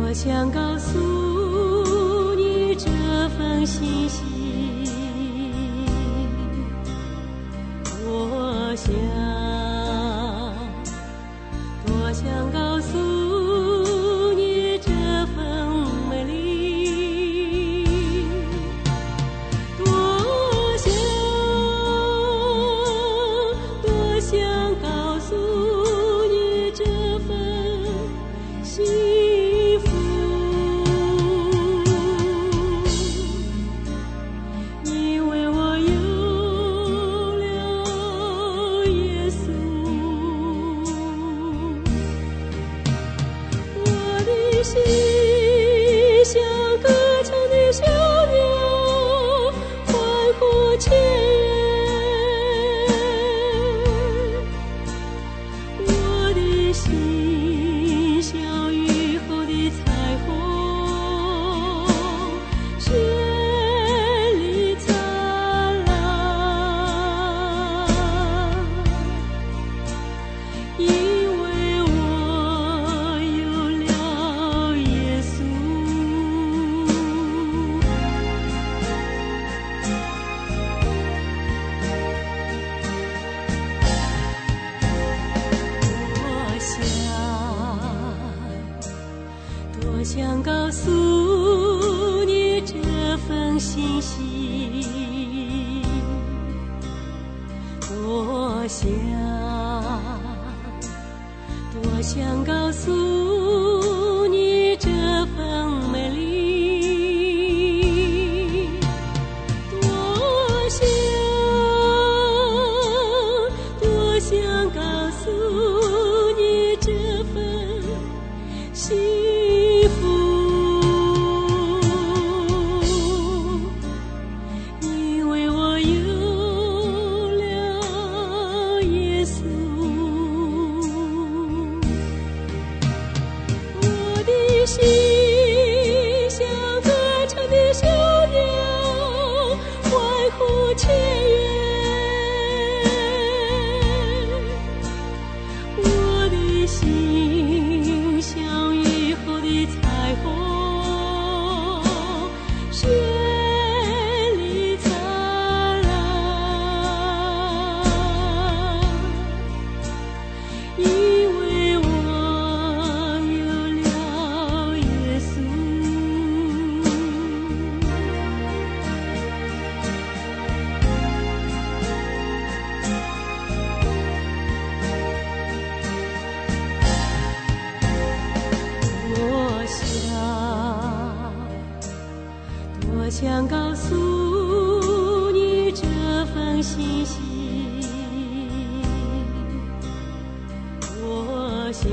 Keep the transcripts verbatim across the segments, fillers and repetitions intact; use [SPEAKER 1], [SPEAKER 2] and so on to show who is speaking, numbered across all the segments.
[SPEAKER 1] 想告诉你这份信息，多想多想告诉你这份美丽，多想多想告诉你这份幸福。心像歌唱的小鸟，欢呼雀跃。我的心像雨后的彩虹，绚丽灿烂。因为我有了耶稣，多想多想告诉你这份信息，多想多想告诉你这份美丽，多想多想告诉你这份幸福。因为我有了耶稣，我的心像歌唱的小鸟，欢呼雀跃。我的心像雨后的彩虹，绚丽灿烂。因为我有了耶稣，多想多想告诉你这份信息，多想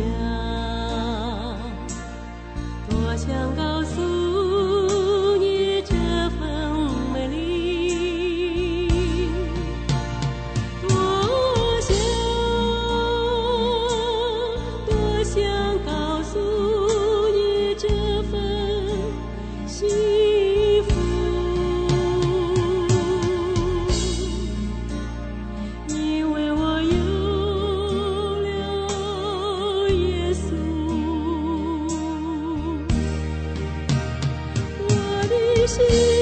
[SPEAKER 1] 多想告诉你这份美丽，多想多想告诉你这份幸福。因为我有了耶稣，我的心